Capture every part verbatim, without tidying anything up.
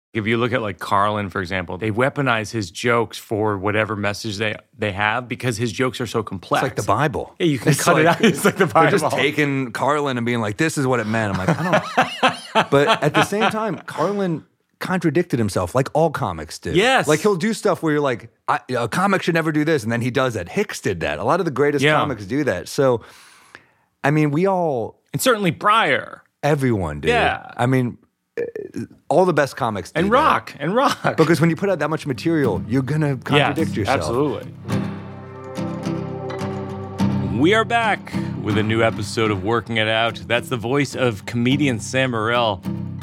If you look at like Carlin, for example, they weaponize his jokes for whatever message they they have because his jokes are so complex. It's like the Bible. Yeah, you can it's cut like, it out. It's like the Bible. They're just taking Carlin and being like, this is what it meant. I'm like, I don't. But at the same time, Carlin contradicted himself like all comics do. Yes. Like he'll do stuff where you're like, I, a comic should never do this. And then he does that. Hicks did that. A lot of the greatest yeah. comics do that. So, I mean, we all. And certainly Pryor. Everyone did. Yeah. I mean, all the best comics do and that. rock and rock because when you put out that much material, you're gonna contradict yes, yourself. Absolutely. We are back with a new episode of Working It Out. That's the voice of comedian Sam Morril.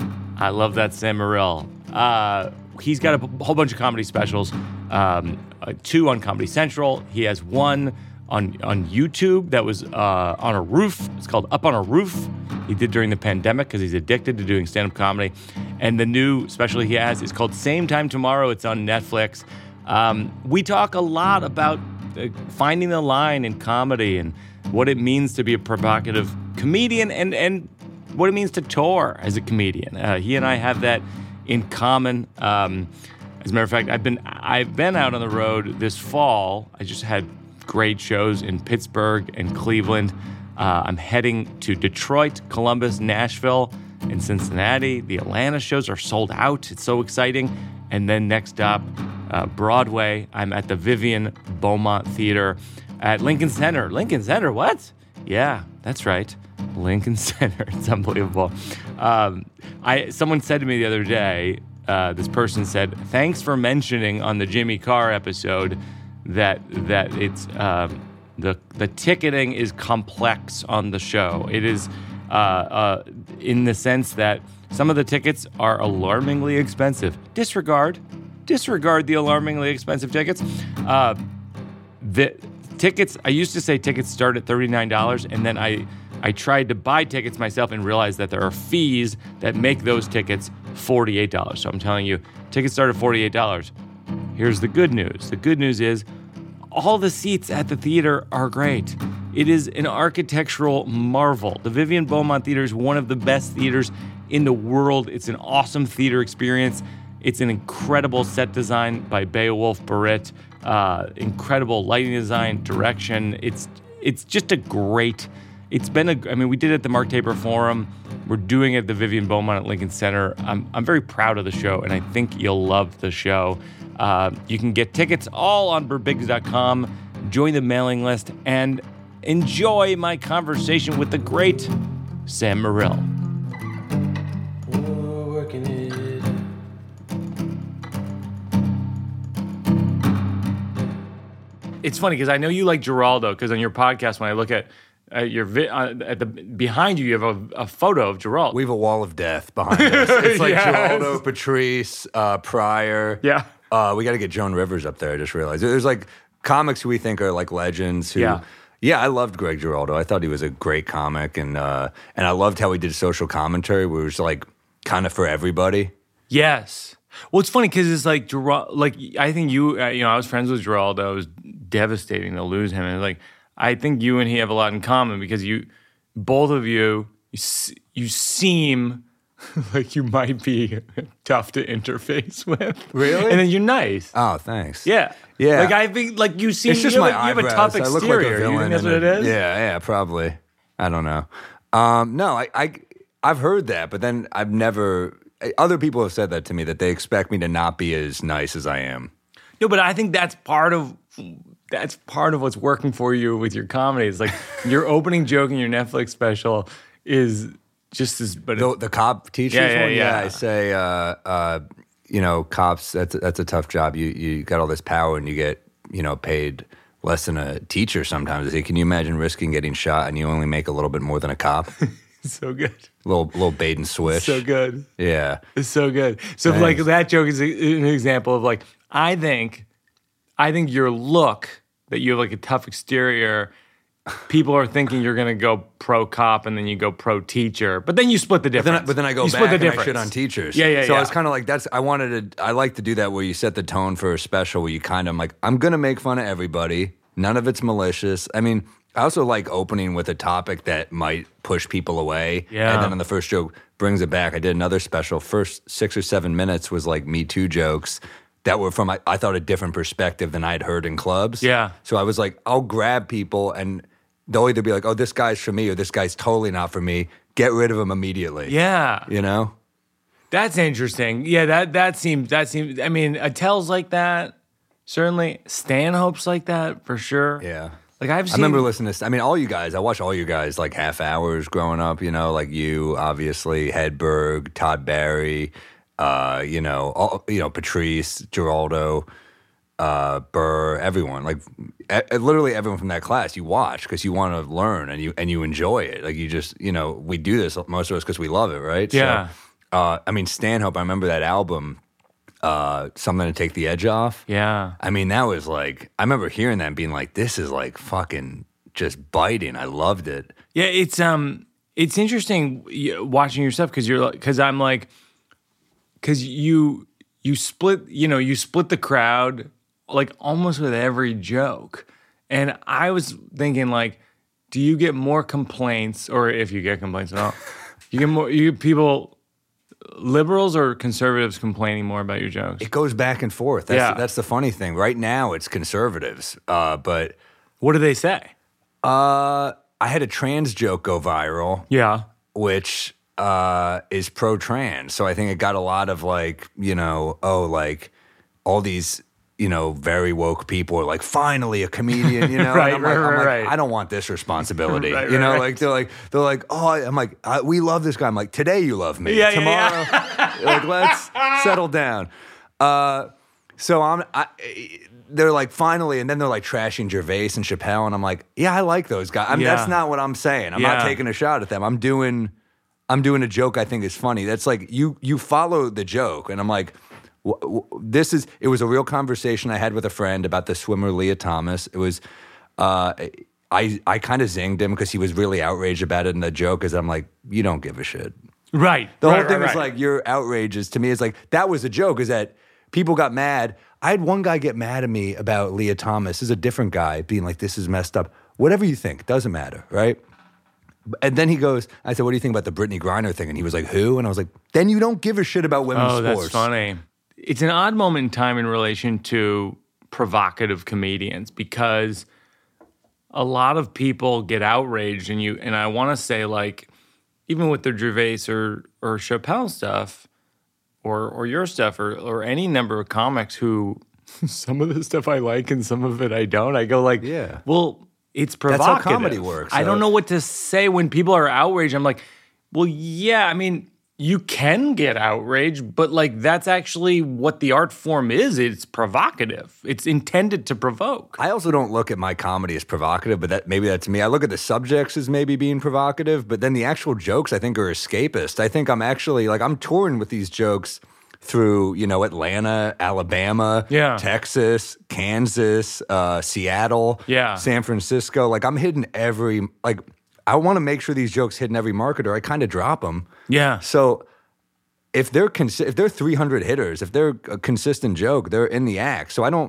I love that Sam Morril. Uh, he's got a b- whole bunch of comedy specials. Um, uh, two on Comedy Central. He has one on on YouTube that was uh, on a roof. It's called Up on a Roof. He did during the pandemic because he's addicted to doing stand-up comedy. And the new special he has is called Same Time Tomorrow. It's on Netflix. Um, we talk a lot about uh, finding the line in comedy and what it means to be a provocative comedian and, and what it means to tour as a comedian. Uh, he and I have that in common. Um, as a matter of fact, I've been I've been out on the road this fall. I just had great shows in Pittsburgh and Cleveland. Uh, I'm heading to Detroit, Columbus, Nashville, and Cincinnati. The Atlanta shows are sold out. It's so exciting. And then next up, uh, Broadway. I'm at the Vivian Beaumont Theater at Lincoln Center. Lincoln Center, what? Yeah, that's right. Lincoln Center. It's unbelievable. Um, I someone said to me the other day, uh, this person said, thanks for mentioning on the Jimmy Carr episode that that it's... Um, The the ticketing is complex on the show. It is uh, uh, in the sense that some of the tickets are alarmingly expensive. Disregard, disregard the alarmingly expensive tickets. Uh, the tickets, I used to say tickets start at thirty-nine dollars, and then I, I tried to buy tickets myself and realized that there are fees that make those tickets forty-eight dollars. So I'm telling you, tickets start at forty-eight dollars. Here's the good news. The good news is, all the seats at the theater are great. It is an architectural marvel. The Vivian Beaumont Theater is one of the best theaters in the world. It's an awesome theater experience. It's an incredible set design by Beowulf Barrett. Uh, incredible lighting design, direction. It's it's just a great. It's been a. I mean, we did it at the Mark Taper Forum. We're doing it at the Vivian Beaumont at Lincoln Center. I'm I'm very proud of the show, and I think you'll love the show. Uh, you can get tickets all on Birbigs dot com, join the mailing list, and enjoy my conversation with the great Sam Morril. It's funny because I know you like Geraldo, because on your podcast, when I look at uh, your vi- uh, at the behind you, you have a, a photo of Geraldo. We have a wall of death behind us. It's like yes. Geraldo, Patrice, uh, Pryor. Yeah. Uh, we got to get Joan Rivers up there. I just realized there's like comics who we think are like legends. Who, yeah, yeah. I loved Greg Giraldo. I thought he was a great comic, and uh, and I loved how he did social commentary, where it was like kind of for everybody. Yes. Well, it's funny because it's like Geraldo. Like I think you, uh, you know, I was friends with Geraldo. It was devastating to lose him, and like I think you and he have a lot in common because you, both of you, you, you seem. Like you might be tough to interface with. Really? And then you're nice. Oh, thanks. Yeah. Yeah. Like I think like you seem it's just you, my have, you have a eyebrows. tough I look exterior. like a villain. You think that's what a, it is? Yeah, yeah, probably. I don't know. Um, no, I, I I've heard that, but then I've never other people have said that to me, that they expect me to not be as nice as I am. No, but I think that's part of that's part of what's working for you with your comedy. It's like your opening joke in your Netflix special is just as, but the, the cop teachers yeah, yeah, one, yeah. yeah. I say, uh, uh, you know, cops. That's a, that's a tough job. You you got all this power, and you get you know paid less than a teacher sometimes. I say, can you imagine risking getting shot and you only make a little bit more than a cop? So good. Little little bait and switch. So good. Yeah, it's so good. So Thanks. like that joke is a, an example of like I think, I think your look that you have like a tough exterior. People are thinking you're going to go pro cop and then you go pro teacher, but then you split the difference. But then, but then I go you back split the and I difference. shit on teachers. Yeah, yeah, so yeah. I was kind of like, that's, I wanted to, I like to do that where you set the tone for a special where you kind of like, I'm going to make fun of everybody. None of it's malicious. I mean, I also like opening with a topic that might push people away. Yeah. And then on the first joke brings it back. I did another special. First six or seven minutes was like Me Too jokes that were from, I, I thought, a different perspective than I'd heard in clubs. Yeah. So I was like, I'll grab people and they'll either be like, oh, this guy's for me or this guy's totally not for me. Get rid of him immediately. Yeah. You know? That's interesting. Yeah, that that seems, that seems, I mean, Attell's like that, certainly. Stanhope's like that, for sure. Yeah. Like I've seen, I remember listening to, I mean, all you guys, I watched all you guys like half hours growing up, you know, like you, obviously, Hedberg, Todd Barry, uh, you know, all, you know, Patrice, Geraldo, uh, Burr, everyone, like e- literally everyone from that class you watch because you want to learn and you, and you enjoy it. Like you just, you know, we do this, most of us, because we love it, right? Yeah. So, uh, I mean, Stanhope, I remember that album, uh, Something to Take the Edge Off. Yeah. I mean, that was like, I remember hearing that and being like, this is like fucking just biting. I loved it. Yeah, it's um, it's interesting y- watching your stuff because you're like, because I'm like, because you you split, you know, you split the crowd like almost with every joke, and I was thinking like, do you get more complaints, or if you get complaints at all, you get more, you get people. Liberals or conservatives complaining more about your jokes? It goes back and forth. That's, Yeah. that's the funny thing. Right now, it's conservatives. Uh, but What do they say? uh, I had a trans joke go viral, Yeah. which uh, is pro-trans. So I think it got a lot of like, you know, oh, like all these, you know, very woke people are like, finally a comedian, you know? Right, and I'm like, right, I'm like, right. I don't want this responsibility. Right, you right, know, right. like they're like, they're like, oh, I'm like, I, we love this guy. I'm like, today you love me. Yeah, yeah, Tomorrow, like, let's settle down. Uh, so I'm, I, they're like, finally, and then they're like trashing Gervais and Chappelle, and I'm like, yeah, I like those guys. I mean, Yeah. that's not what I'm saying. I'm Yeah. not taking a shot at them. I'm doing, I'm doing a joke I think is funny. That's like, you, you follow the joke, and I'm like, w- w- this is, it was a real conversation I had with a friend about the swimmer Leah Thomas. It was, uh, I, I kind of zinged him because he was really outraged about it, and the joke is, I'm like, you don't give a shit. Right. The right, whole thing right, is right. like, your outrage is, to me, is like, that was a joke, is that people got mad. I had one guy get mad at me about Leah Thomas. This is a different guy being like, this is messed up. Whatever you think, doesn't matter, right? And then he goes, I said, what do you think about the Brittany Griner thing? And he was like, who? And I was like, then you don't give a shit about women's Oh, sports. that's funny. It's an odd moment in time in relation to provocative comedians because a lot of people get outraged, and you and I want to say, like, even with the Gervais or or Chappelle stuff, or or your stuff, or or any number of comics who some of the stuff I like and some of it I don't. I go like, Yeah. well, it's That's provocative. how comedy works, I so- don't know what to say when people are outraged. I'm like, well, yeah, I mean, you can get outraged, but like that's actually what the art form is. It's provocative. It's intended to provoke. I also don't look at my comedy as provocative, but that maybe that's me. I look at the subjects as maybe being provocative, but then the actual jokes I think are escapist. I think I'm actually like I'm touring with these jokes through, you know, Atlanta, Alabama, Yeah. Texas, Kansas, uh, Seattle, Yeah. San Francisco. Like I'm hitting every like I want to make sure these jokes hit in every market, or I kind of drop them. Yeah. So if they're consi- if they're three hundred hitters, if they're a consistent joke, they're in the act. So I don't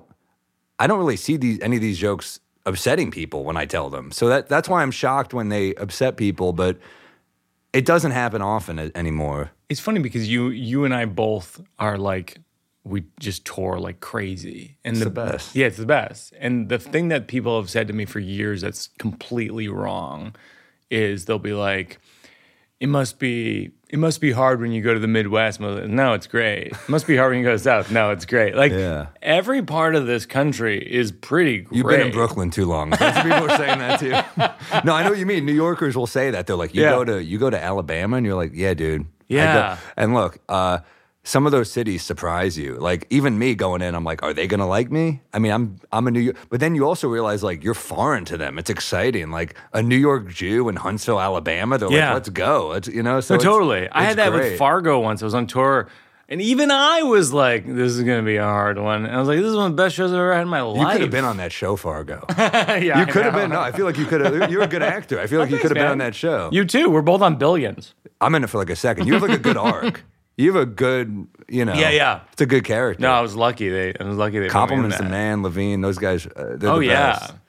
I don't really see these any of these jokes upsetting people when I tell them. So that that's why I'm shocked when they upset people, but it doesn't happen often a- anymore. It's funny because you you and I both are like we just tour like crazy. And It's the best. Yeah, it's the best. And the thing that people have said to me for years that's completely wrong is they'll be like, it must be it must be hard when you go to the Midwest. No, it's great. It must be hard when you go to the South. No, it's great. Like Yeah. every part of this country is pretty great. You've been in Brooklyn too long. Lots of people are saying that too. No, I know what you mean. New Yorkers will say that. They're like, you Yeah. go to you go to Alabama, and you're like, yeah, dude. I Yeah. go- And look, uh, some of those cities surprise you. Like even me going in, I'm like, are they gonna like me? I mean, I'm I'm a New York, but then you also realize like you're foreign to them. It's exciting. Like a New York Jew in Huntsville, Alabama. They're Yeah. like, let's go. Let's you know. So No, it's- totally. I it's had that great. with Fargo once. I was on tour, and even I was like, "This is going to be a hard one." And I was like, "This is one of the best shows I've ever had in my You life." could have been on that show, Fargo. yeah, You I could have know. been. No, I feel like you could have. You're a good actor. I feel like you Thanks, could have been man. on that show. You too. We're both on Billions. I'm in it for like a second. You have like a good arc. You have a good, you know. Yeah, yeah. It's a good character. No, I was lucky. They, I was lucky they put me in Compliments to that. Man, Levine, those guys. Uh, they're Oh the yeah. best.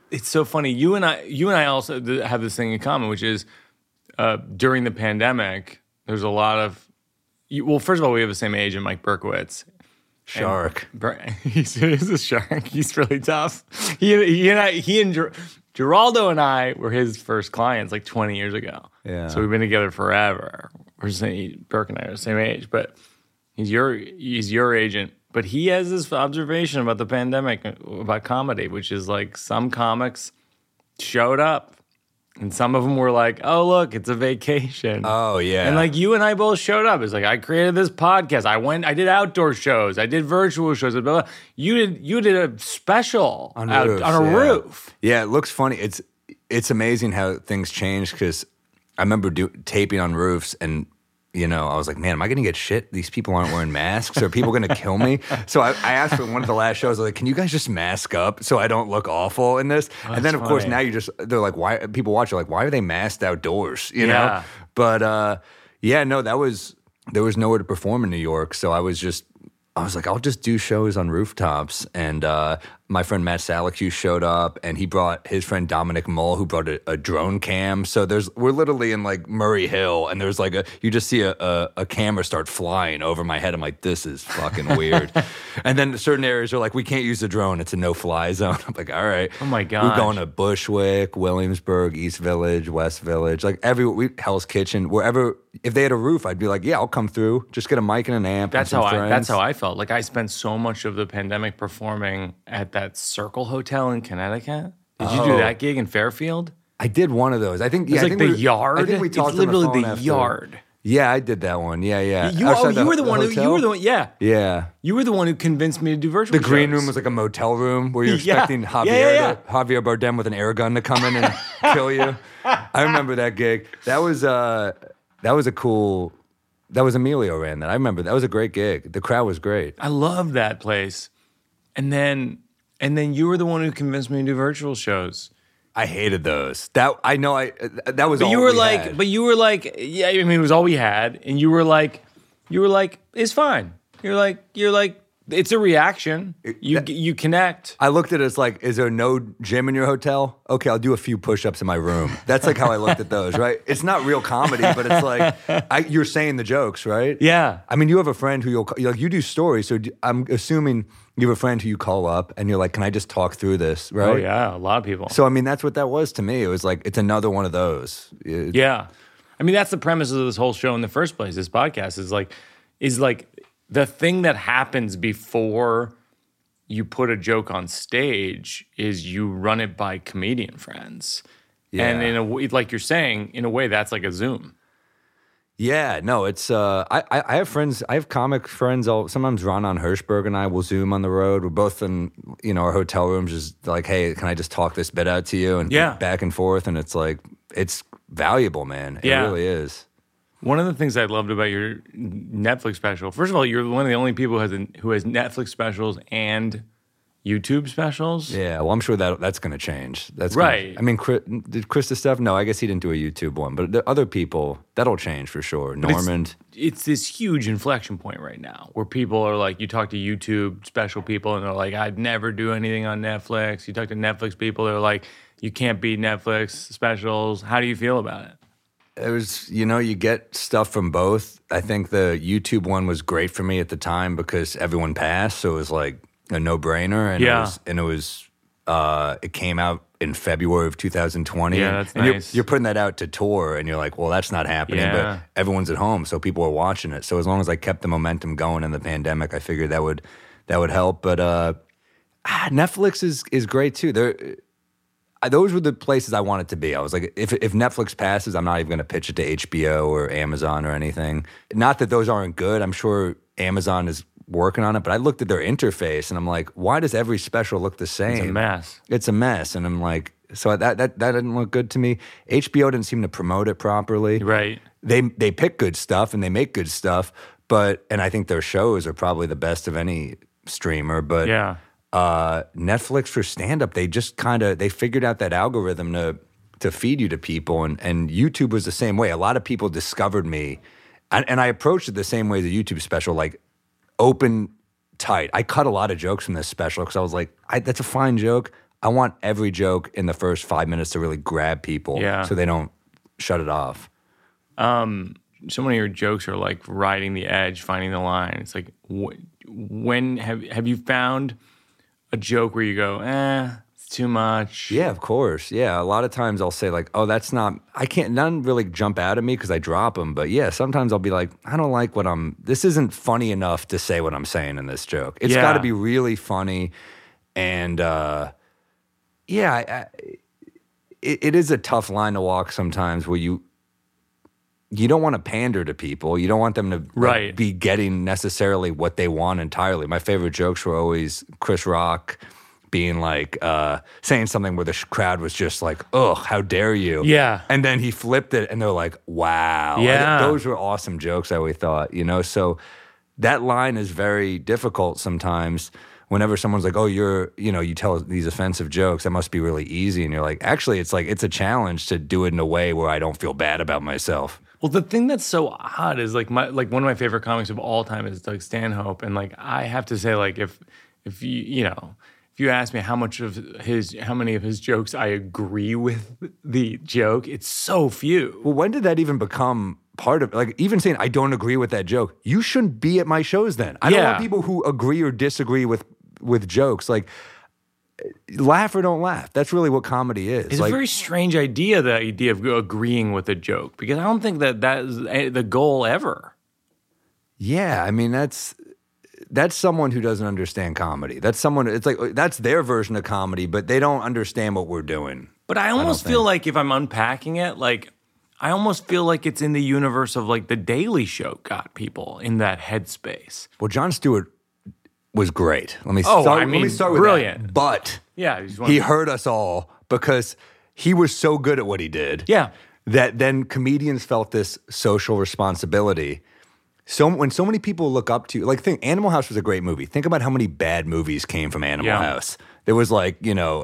it's so funny. You and I, you and I also th- have this thing in common, which is uh, during the pandemic, there's a lot of. You, well, first of all, we have the same age, and Mike Berkowitz. Shark. And, he's, he's a shark. He's really tough. He, he and I, he and Ger- Geraldo and I were his first clients like twenty years ago. Yeah. So we've been together forever. We're saying Burke and I are the same age, but he's your he's your agent. But he has this observation about the pandemic, about comedy, which is like some comics showed up and some of them were like, oh, look, it's a vacation. Oh, yeah. And like you and I both showed up. It's like, I created this podcast. I went, I did outdoor shows. I did virtual shows. Blah, blah, blah. You did you did a special on, out, roofs, on a yeah. roof. Yeah, it looks funny. It's it's amazing how things change because I remember do, taping on roofs and you know, I was like, man, am I going to get shit? These people aren't wearing masks. Are people going to kill me? So I, I asked for one of the last shows, I was like, can you guys just mask up so I don't look awful in this? Oh, and then, of funny. course, now you just, they're like, why, people watch, are like, why are they masked outdoors? You know? Yeah. But uh, yeah, no, that was, there was nowhere to perform in New York. So I was just, I was like, I'll just do shows on rooftops. And uh, my friend Matt Salacuse showed up, and he brought his friend Dominic Mull, who brought a, a drone cam. So there's we're literally in like Murray Hill, and there's like a you just see a, a, a camera start flying over my head. I'm like, this is fucking weird. And then certain areas are like, we can't use the drone; it's a no-fly zone. I'm like, all right. Oh my We're gosh. going to Bushwick, Williamsburg, East Village, West Village, like every we, Hell's Kitchen, wherever. If they had a roof, I'd be like, yeah, I'll come through. Just get a mic and an amp. That's and how some I. friends. That's how I felt. Like I spent so much of the pandemic performing at that Circle Hotel in Connecticut. Did you do Oh. that gig in Fairfield? I did one of those. I think It's yeah, I like think the we, yard. I think we It's talked literally on the, phone the after. yard. Yeah, I did that one. Yeah, yeah. You, Outside oh, you were the, one who. hotel? You were the one. Yeah. Yeah. You were the one who convinced me to do virtual. The green shows. room was like a motel room where you're Yeah. expecting Javier, Yeah, yeah, yeah. To, Javier Bardem with an air gun to come in and kill you. I remember that gig. That was uh, that was a cool. That was Emilio ran that. I remember that was a great gig. The crowd was great. I loved that place. And then, and then you were the one who convinced me to do virtual shows. I hated those. That I know. I that was. But all you were we like, had. but you were like, yeah. I mean, it was all we had, and you were like, you were like, it's fine. You're like, you're like, it's a reaction. You you connect. I looked at it as like, is there no gym in your hotel? Okay, I'll do a few push-ups in my room. That's like how I looked at those, right? It's not real comedy, but it's like I, you're saying the jokes, right? Yeah. I mean, you have a friend who you'll you're like you do stories, so do, I'm assuming you have a friend who you call up and you're like, can I just talk through this, right? Oh yeah, a lot of people. So I mean, that's what that was to me. It was like it's another one of those. It- Yeah. I mean, that's the premise of this whole show in the first place. This podcast is like, is like the thing that happens before you put a joke on stage is you run it by comedian friends. Yeah. And in a way, like you're saying, in a way, that's like a Zoom. Yeah, no, it's uh, I, I I have friends, I have comic friends. I'll, sometimes Ronan Hirschberg and I will Zoom on the road. We're both in, you know, our hotel rooms, just like, hey, can I just talk this bit out to you and Yeah. back and forth, and it's like it's valuable, man. It Yeah. really is. One of the things I loved about your Netflix special, first of all, you're one of the only people who has a, who has Netflix specials and YouTube specials. Yeah, well, I'm sure that that's going to change. That's gonna- Right. I mean, Chris, did Krista Steph? No, I guess he didn't do a YouTube one, but the other people that'll change for sure. But it's- Normand. It's, this huge inflection point right now where people are like, you talk to YouTube special people and they're like, I'd never do anything on Netflix. You talk to Netflix people, they're like, you can't beat Netflix specials. How do you feel about it? It was, you know, you get stuff from both. I think the YouTube one was great for me at the time because everyone passed, so it was like a no-brainer, and Yeah. it was, and it was, uh, it came out in February of two thousand twenty. Yeah, that's and nice. You're, you're putting that out to tour, and you're like, well, that's not happening, Yeah. but everyone's at home, so people are watching it. So as long as I kept the momentum going in the pandemic, I figured that would that would help. But uh, ah, Netflix is is great too. They're I- those were the places I wanted to be. I was like, if if Netflix passes, I'm not even going to pitch it to H B O or Amazon or anything. Not that those aren't good. I'm sure Amazon is working on it, but I looked at their interface and I'm like, why does every special look the same? It's a mess. It's a mess, and I'm like, so that that that didn't look good to me. H B O didn't seem to promote it properly. Right. They they pick good stuff and they make good stuff, but and I think their shows are probably the best of any streamer. But Yeah. uh, Netflix for stand-up, they just kind of they figured out that algorithm to to feed you to people, and and YouTube was the same way. A lot of people discovered me, and, and I approached it the same way as a YouTube special, like open tight. I cut a lot of jokes from this special because I was like, I, that's a fine joke. I want every joke in the first five minutes to really grab people Yeah. so they don't shut it off. Um, so many of your jokes are like riding the edge, finding the line. It's like, wh- when have have you found a joke where you go, eh, it's too much? Yeah, of course. Yeah, a lot of times I'll say like, oh, that's not, I can't, none really jump out at me because I drop them. But yeah, sometimes I'll be like, I don't like what I'm, this isn't funny enough to say what I'm saying in this joke. It's Yeah. got to be really funny. And uh, yeah, I, I, it, it is a tough line to walk sometimes where you, you don't want to pander to people. You don't want them to like, Right. be getting necessarily what they want entirely. My favorite jokes were always Chris Rock being like, uh, saying something where the sh- crowd was just like, ugh, how dare you? Yeah. And then he flipped it and they're like, wow. I Yeah. think those were awesome jokes, I always thought, you know? So that line is very difficult sometimes. Whenever someone's like, oh, you're, you know, you tell these offensive jokes, that must be really easy. And you're like, actually, it's like, it's a challenge to do it in a way where I don't feel bad about myself. Well, the thing that's so odd is like my like one of my favorite comics of all time is Doug Stanhope, and like I have to say, like if if you you know if you ask me how much of his how many of his jokes I agree with the joke, it's so few. Well, when did that even become part of, like, even saying I don't agree with that joke? You shouldn't be at my shows then. I don't Yeah. want people who agree or disagree with with jokes. Like, laugh or don't laugh. That's really what comedy is. It's like, a very strange idea, the idea of agreeing with a joke, because I don't think that that is the goal ever. yeah, I mean, that's that's someone who doesn't understand comedy. That's someone, it's like, that's their version of comedy, but they don't understand what we're doing. But I almost feel like if I'm unpacking it, like I almost feel like it's in the universe of like The Daily Show got people in that headspace. Well, Jon Stewart was great. Let me Oh, start, I let me mean, start with brilliant. that. But Yeah, he's one he of- hurt us all because he was so good at what he did. Yeah. That then comedians felt this social responsibility. So when so many people look up to you, like, think Animal House was a great movie. Think about how many bad movies came from Animal Yeah. House. There was like, you know,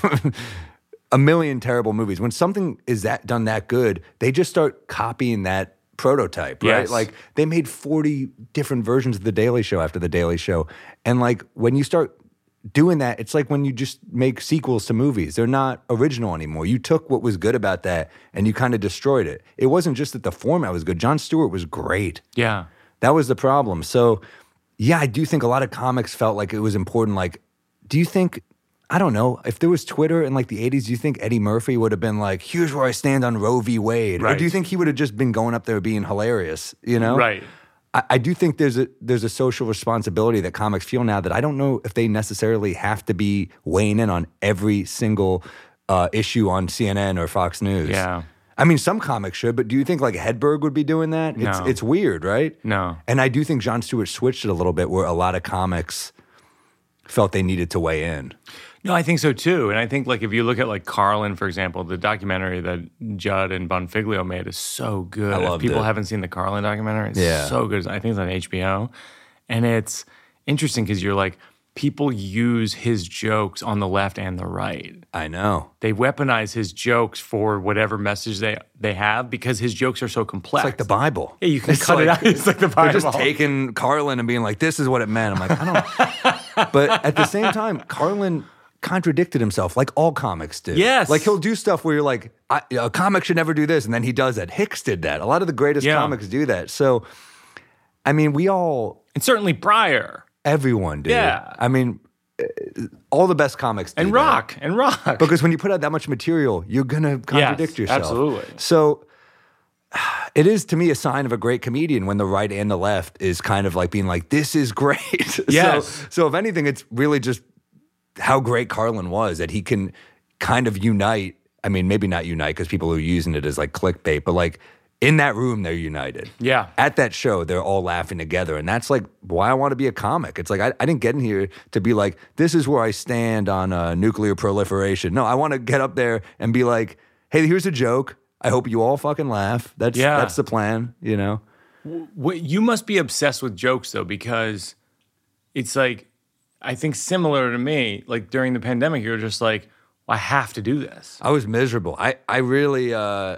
a million terrible movies. When something is that done that good, they just start copying that prototype, right? Yes. Like, they made forty different versions of The Daily Show after The Daily Show. And like, when you start doing that, it's like when you just make sequels to movies. They're not original anymore. You took what was good about that and you kind of destroyed it. It wasn't just that the format was good. Jon Stewart was great. Yeah. That was the problem. So, yeah, I do think a lot of comics felt like it was important. Like, do you think, I don't know, if there was Twitter in like the eighties, do you think Eddie Murphy would have been like, here's where I stand on Roe v. Wade? Or Right. do you think he would have just been going up there being hilarious, you know? Right. I, I do think there's a there's a social responsibility that comics feel now that I don't know if they necessarily have to be weighing in on every single uh, issue on C N N or Fox News. Yeah. I mean, some comics should, but do you think like Hedberg would be doing that? It's No. it's weird, right? No. And I do think Jon Stewart switched it a little bit where a lot of comics felt they needed to weigh in. No, I think so too. And I think like if you look at like Carlin, for example, the documentary that Judd and Bonfiglio made is so good. I If loved people it. haven't seen the Carlin documentary, it's Yeah. so good. I think it's on H B O. And it's interesting because you're like, people use his jokes on the left and the right. I know. They weaponize his jokes for whatever message they, they have because his jokes are so complex. It's like the Bible. Yeah, you can It's cut it like- out. It's like the Bible. They're just taking Carlin and being like, this is what it meant. I'm like, I don't. But at the same time, Carlin contradicted himself like all comics do. Yes. Like he'll do stuff where you're like, I, a comic should never do this. And then he does that. Hicks did that. A lot of the greatest Yeah. comics do that. So, I mean, we all, And certainly Pryor everyone did. Yeah. I mean, uh, all the best comics do and that. Rock and Rock. Because when you put out that much material, you're going to contradict Yes, yourself. absolutely. So it is, to me, a sign of a great comedian when the right and the left is kind of like being like, this is great. Yes. So, so if anything, it's really just how great Carlin was, that he can kind of unite. I mean, maybe not unite because people are using it as like clickbait, but like in that room, they're united. Yeah. At that show, they're all laughing together. And that's like why I want to be a comic. It's like, I, I didn't get in here to be like, this is where I stand on uh, nuclear proliferation. No, I want to get up there and be like, hey, here's a joke. I hope you all fucking laugh. That's Yeah. that's the plan, you know? What, you must be obsessed with jokes though, because it's like, I think similar to me, like during the pandemic, you're just like, well, I have to do this. I was miserable. I, I really, uh,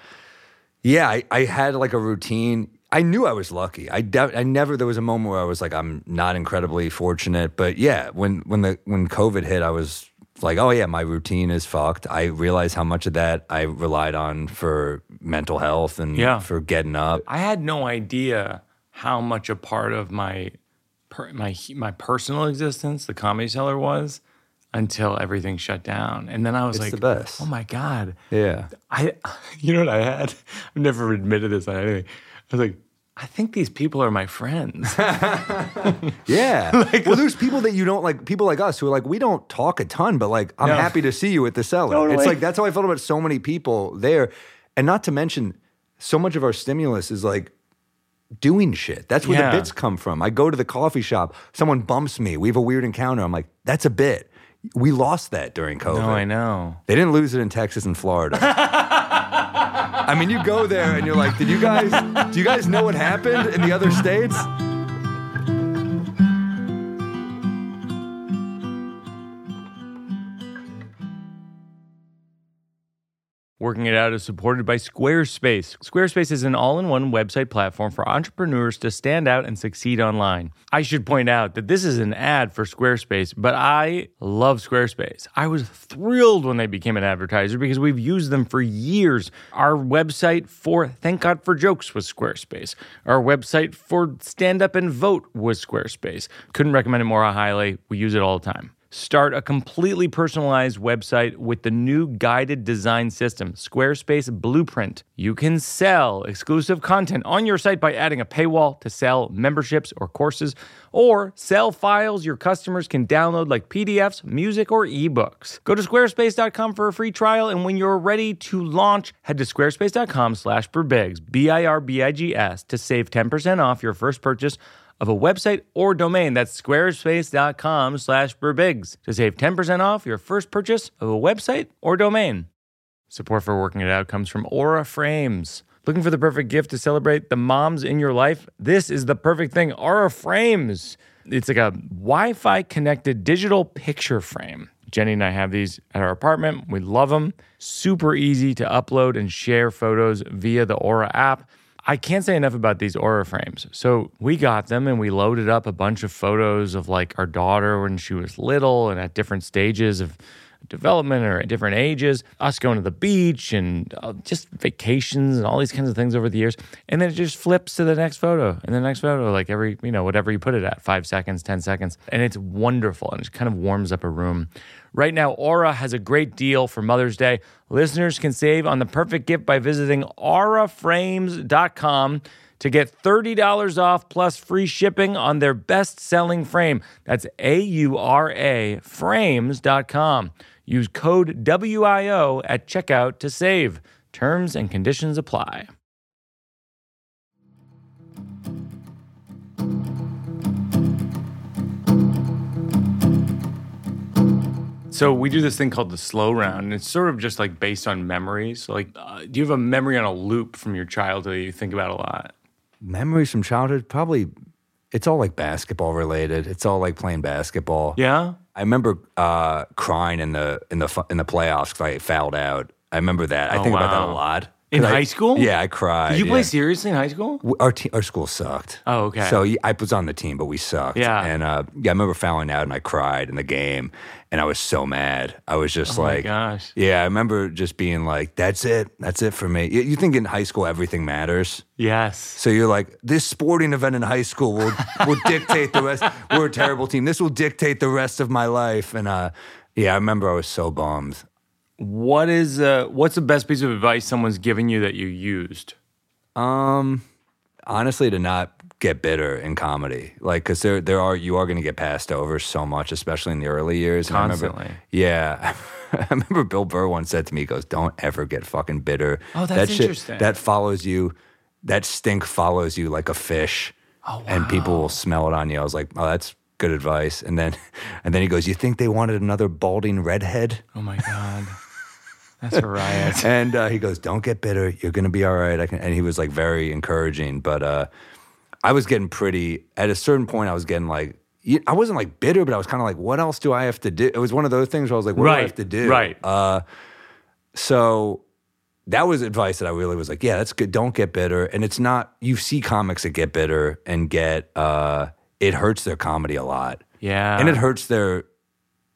yeah, I, I had like a routine. I knew I was lucky. I, de- I never, there was a moment where I was like, I'm not incredibly fortunate. But yeah, when, when the, when COVID hit, I was like, oh yeah, my routine is fucked. I realize how much of that I relied on for mental health and Yeah. for getting up. I had no idea how much a part of my per, my my personal existence the Comedy Cellar was until everything shut down. And then I was It's like, the best. oh my God. Yeah. I, you know what I had? I've never admitted this on anything. I was like, I think these people are my friends. Yeah. like, well, there's people that you don't like, people like us who are like, we don't talk a ton, but like, I'm No. happy to see you at the Cellar. Totally. It's like, that's how I felt about so many people there. And not to mention, so much of our stimulus is like doing shit. That's where Yeah. the bits come from. I go to the coffee shop, someone bumps me, we have a weird encounter. I'm like, that's a bit. We lost that during COVID. No, I know. They didn't lose it in Texas and Florida. I mean, you go there and you're like, did you guys, do you guys know what happened in the other states? Working It Out is supported by Squarespace. Squarespace is an all-in-one website platform for entrepreneurs to stand out and succeed online. I should point out that this is an ad for Squarespace, but I love Squarespace. I was thrilled when they became an advertiser because we've used them for years. Our website for Thank God for Jokes was Squarespace. Our website for Stand Up and Vote was Squarespace. Couldn't recommend it more highly. We use it all the time. Start a completely personalized website with the new guided design system, Squarespace Blueprint. You can sell exclusive content on your site by adding a paywall to sell memberships or courses, or sell files your customers can download like P D Fs, music, or ebooks. Go to squarespace dot com for a free trial, and when you're ready to launch, head to squarespace dot com slash birbigs, B I R B I G S, to save ten percent off your first purchase of a website or domain. That's squarespace dot com slash birbigs to save ten percent off your first purchase of a website or domain. Support for Working It Out comes from Aura Frames. Looking for the perfect gift to celebrate the moms in your life? This is the perfect thing. Aura Frames. It's like a Wi-Fi connected digital picture frame. Jenny and I have these at our apartment. We love them. Super easy to upload and share photos via the Aura app. I can't say enough about these Aura frames. So we got them and we loaded up a bunch of photos of like our daughter when she was little and at different stages of development or at different ages, us going to the beach and uh, just vacations and all these kinds of things over the years. And then it just flips to the next photo and the next photo, like every, you know, whatever you put it at, five seconds, ten seconds. And it's wonderful and it kind of warms up a room. Right now, Aura has a great deal for Mother's Day. Listeners can save on the perfect gift by visiting aura frames dot com to get thirty dollars off plus free shipping on their best-selling frame. That's A U R A frames dot com. Use code W I O at checkout to save. Terms and conditions apply. So we do this thing called the slow round, and it's sort of just like based on memories. So like, uh, do you have a memory on a loop from your childhood you think about a lot? Memories from childhood, probably, it's all like basketball related. It's all like playing basketball. Yeah? I remember uh, crying in the in the fu- in the playoffs because I fouled out. I remember that. I Oh, think about that wow. a lot. In 'Cause I- high school? Yeah, I cried. Did you play yeah. seriously in high school? W- Our te- our school sucked. Oh, okay. So yeah, I was on the team, but we sucked. Yeah. And uh, yeah, I remember fouling out and I cried in the game, and I was so mad. I was just Oh my like, gosh. yeah. I remember just being like, "That's it. That's it for me." You, you think in high school everything matters, Yes. so you're like, this sporting event in high school will will dictate the rest. We're a terrible team. This will dictate the rest of my life. And uh, yeah, I remember I was so bummed. What is uh, what's the best piece of advice someone's given you that you used? Um, honestly, to not get bitter in comedy, like, because there there are you are going to get passed over so much, especially in the early years. And I remember- Constantly. yeah, I remember Bill Burr once said to me, he goes, "Don't ever get fucking bitter. Oh, that's that shit, interesting. That follows you. That stink follows you like a fish, Oh, and people will smell it on you." I was like, "Oh, that's good advice." And then, and then he goes, "You think they wanted another balding redhead?" Oh my God. That's a riot. And uh, he goes, "Don't get bitter. You're gonna be all right." I can, and he was like very encouraging. But uh, I was getting pretty. At a certain point, I was getting like, y- I wasn't like bitter, but I was kind of like, "What else do I have to do?" It was one of those things where I was like, "What do I Right, have to do?" right. Uh, so that was advice that I really was like, "Yeah, that's good. Don't get bitter." And it's not. You see comics that get bitter and get. Uh, it hurts their comedy a lot, Yeah. and it hurts their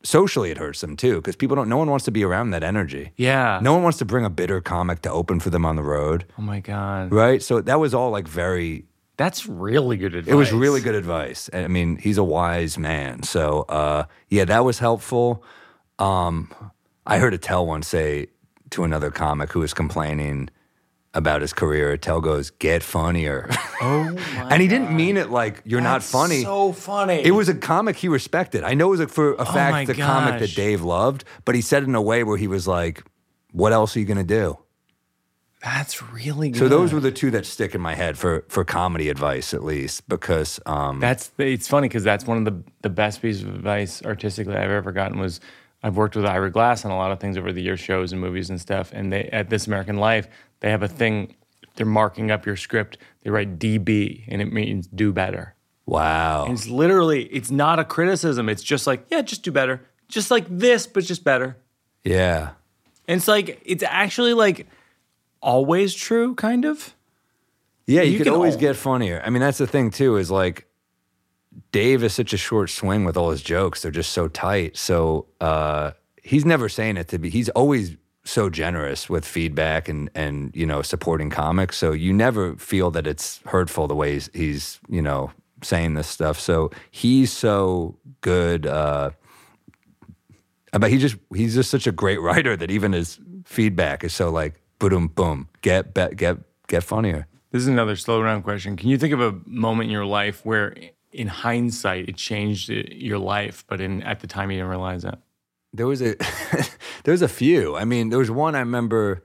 socially it hurts them too, because people don't. No one wants to be around that energy. Yeah. No one wants to bring a bitter comic to open for them on the road. Oh my God. Right. So that was all like very. That's really good advice. It was really good advice. I mean, he's a wise man. So uh, yeah, that was helpful. Um, I heard Attell once say to another comic who was complaining about his career, Attell goes, "Get funnier." Oh my And he didn't God. mean it like you're That's not funny. so funny. It was a comic he respected. I know it was a, for a my fact the comic that gosh. Dave loved, but he said it in a way where he was like, "What else are you going to do?" That's really good. So those were the two that stick in my head for for comedy advice, at least, because um, That's it's funny because that's one of the the best pieces of advice artistically I've ever gotten was I've worked with Ira Glass on a lot of things over the years, shows and movies and stuff. And they at This American Life, they have a thing. They're marking up your script. They write D B, and it means do better. wow, And it's literally, it's not a criticism. It's just like, yeah, just do better. Just like this, but just better. yeah, And it's like, it's actually like always true, kind of. yeah. You, You could can always al- get funnier. I mean, that's the thing too. Is like Dave is such a short swing with all his jokes. They're just so tight. So uh, he's never saying it to be. He's always so generous with feedback and and you know supporting comics. So you never feel that it's hurtful the way he's, he's you know saying this stuff. So he's so good. Uh, but he just he's just such a great writer that even his feedback is so like boom boom get be, get get funnier. This is another slow round question. Can you think of a moment in your life where, in hindsight, it changed uh, your life, but in at the time you didn't realize that? There was a there was a few. I mean, there was one I remember.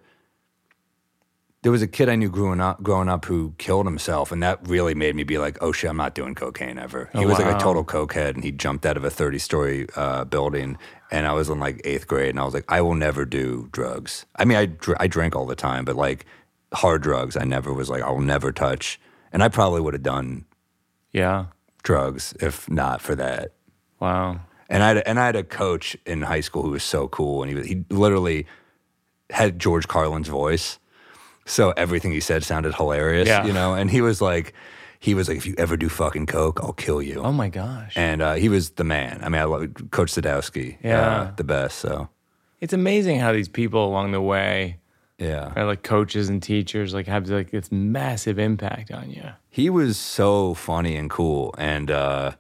There was a kid I knew growing up, growing up who killed himself, and that really made me be like, "Oh shit, I'm not doing cocaine ever." He Oh, was like wow. a total cokehead, and he jumped out of a thirty-story uh, building. And I was in like eighth grade, and I was like, "I will never do drugs." I mean, I dr- I drank all the time, but like hard drugs, I never was like, "I will never touch." And I probably would have done Yeah. drugs if not for that. Wow. And I had, and I had a coach in high school who was so cool, and he was- he literally had George Carlin's voice, so everything he said sounded hilarious, Yeah. you know. And he was like, he was like, "If you ever do fucking coke, I'll kill you." Oh my gosh. And uh, he was the man. I mean, I love Coach Sadowski, Yeah. uh, the best. So It's amazing how these people along the way, yeah, are like coaches and teachers, like have like this massive impact on you. he was so funny and cool, and uh,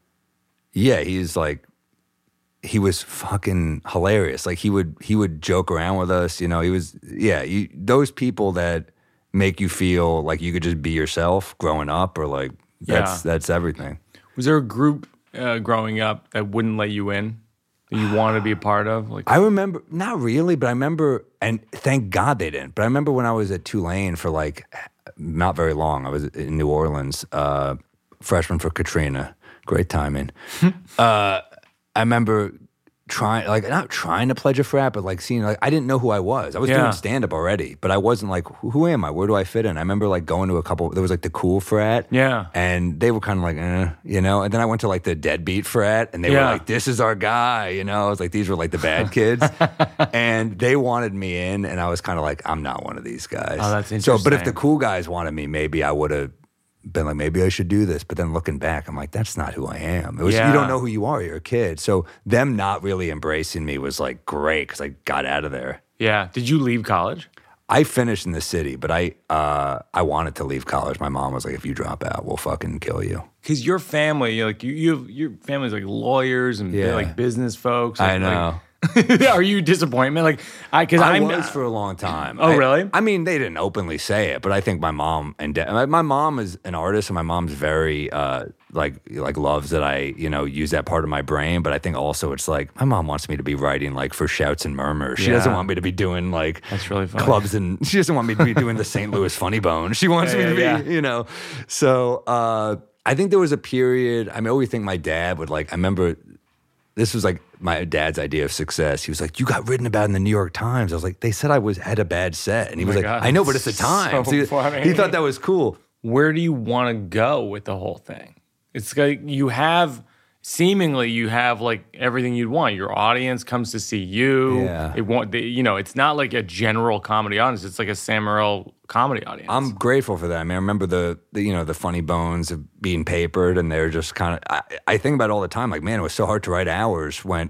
yeah, he's like. He was fucking hilarious. Like he would he would joke around with us. You know, he was yeah. You, those people that make you feel like you could just be yourself growing up, or like that's Yeah. that's everything. Was there a group uh, growing up that wouldn't let you in that you wanted to be a part of? Like, I remember not really, but I remember, and thank God they didn't. But I remember when I was at Tulane for like not very long. I was in New Orleans, uh, freshman for Katrina. Great timing. uh, I remember trying, like, not trying to pledge a frat, but like seeing, like, I didn't know who I was. I was Yeah. doing stand up already, but I wasn't like, who, who am I? Where do I fit in? I remember like going to a couple, there was like the cool frat. Yeah. And they were kind of like, eh, you know? And then I went to like the deadbeat frat, and they Yeah. were like, this is our guy, you know? I was like, these were like the bad kids. And they wanted me in, and I was kind of like, I'm not one of these guys. Oh, that's So, but if interesting. the cool guys wanted me, maybe I would have been like, maybe I should do this. But then looking back, I'm like, that's not who I am. It was, Yeah. you don't know who you are. You're a kid. So them not really embracing me was like great, because I got out of there. yeah. Did you leave college? I finished in the city, but I uh, I wanted to leave college. My mom was like, if you drop out, we'll fucking kill you. Because your family, like you, you, your family's like lawyers and Yeah. like business folks. I like- know. like- are you disappointment? Like I, because I I'm was for a long time. Oh, I- really? I mean, they didn't openly say it, but I think my mom and dad. My, my mom is an artist, and my mom's very uh, like like loves that I you know use that part of my brain. But I think also it's like my mom wants me to be writing like for Shouts and Murmurs. She Yeah. doesn't want me to be doing like That's really funny. clubs, and she doesn't want me to be doing the Saint Louis Funny Bone. She wants Yeah, me to be, yeah, yeah. you know. So uh, I think there was a period. I mean, I always think my dad would like. I remember. This was like my dad's idea of success. He was like, "You got written about in the New York Times." I was like, "They said I was had a bad set," and he Oh was my like, God, "I know, but it's the so Times." he, funny. he thought that was cool. where do you want to go with the whole thing? It's like you have seemingly you have like everything you'd want. Your audience comes to see you. Yeah. It want they, you know, it's not like a general comedy audience. It's like a Sam Morril comedy audience. I'm grateful for that. I mean, I remember the, the you know the funny bones of being papered, and they're just kind of. I, I think about it all the time. Like, man, it was so hard to write hours when like